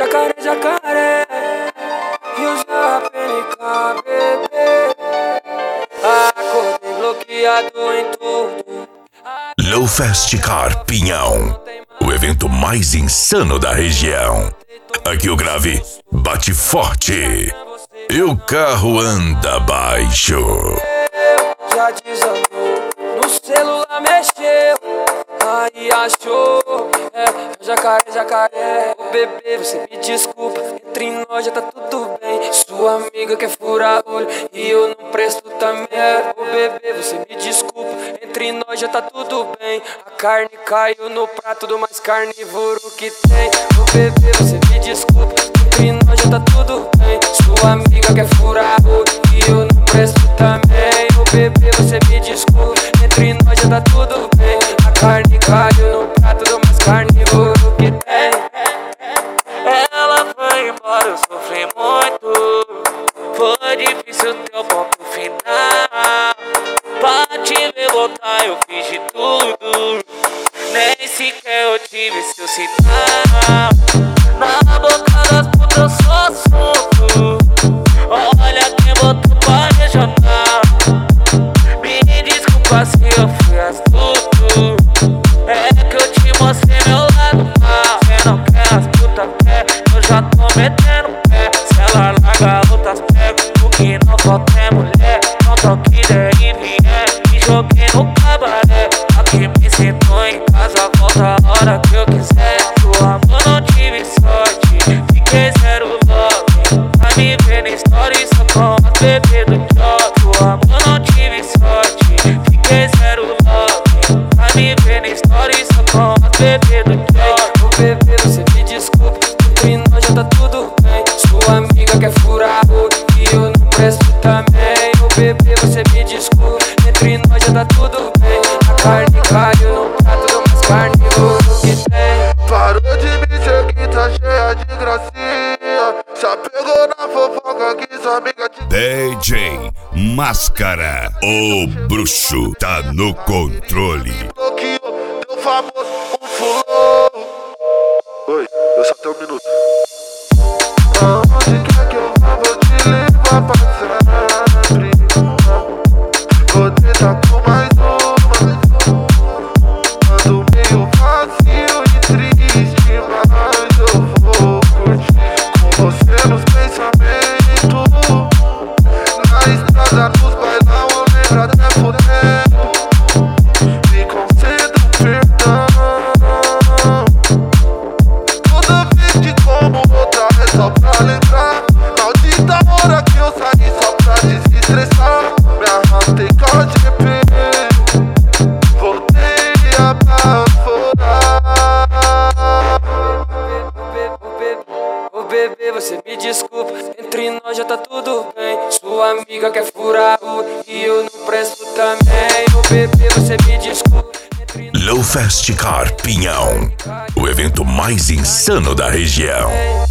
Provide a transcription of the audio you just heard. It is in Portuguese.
Jacaré, jacaré, Rio PNK, bebê. Acordei bloqueado em tudo. Low Fast Car Pinhão, o evento mais insano da região. Aqui o grave bate forte e o carro anda baixo. Já desandou, no celular mexeu, aí achou. Jacaré, jacaré, ô bebê, você me desculpa, entre nós já tá tudo bem. Sua amiga quer furar olho e eu não presto também. Ô bebê, você me desculpa, entre nós já tá tudo bem. A carne caiu no prato do mais carnívoro que tem. Ô bebê, você me desculpa, entre nós já tá tudo bem. Sua amiga quer furar olho e eu não presto também. Ô bebê, você me desculpa, entre nós já tá tudo bem. A carne caiu no prato do mais carnívoro que tem. Ela foi embora, eu sofri muito. Foi difícil teu ponto final. Pra te ver voltar eu fiz de tudo. Nem sequer eu tive seu sinal. Na boca das putas eu sou assunto. Olha quem botou pra regional. Me desculpa se eu fui astuto. É que eu te mostrei meu lado mal. Cê não quer as putas quer, eu já tô metendo pé. Se ela larga outras pego, o que não falta é mulher. Não toque ideia e vier, me joguei no cabaré. Aqui me sentou em casa, volta a hora que eu quiser. Do amor não tive sorte, fiquei zero love. Pra me ver na história só com as bebês do job. Do amor não tive sorte, fiquei zero love. Pra me ver na história só com as bebês do job. Ô bebê, você me desculpa, entre nós já tá tudo bem. Sua amiga quer furar olho e eu não presto também. Ô bebê, você me desculpa, entre nós já tá tudo bem. A carne caiu no prato do mais carnívoro que tem. Parou de me seguir, tá cheia de gracinha. Já pegou na fofoca que sua amiga te... DJ Máscara, o bruxo, tá no controle. bloqueou, deu famoso, um fulô. Oi, eu só tenho um minuto. Aonde quer que eu vá, vou te levar pra sempre. Vou tentar com mais uma. Ando meio vazio e triste, mas eu vou curtir com você nos pensamentos. Na estrada, nos bailão, eu lembro até fudendo. Me conceda um perdão. Toda vez que como outra é só pra lembrar. Maldita hora que eu saí só pra desestressar. Me arrastei com a GP, voltei a baforar. Ô bebê, você me desculpa, entre nós já tá tudo bem. Sua amiga quer furar olho e eu não presto também. Ô bebê, você me desculpa, entre nós Low Fast Car Pinhão, o evento mais insano da região.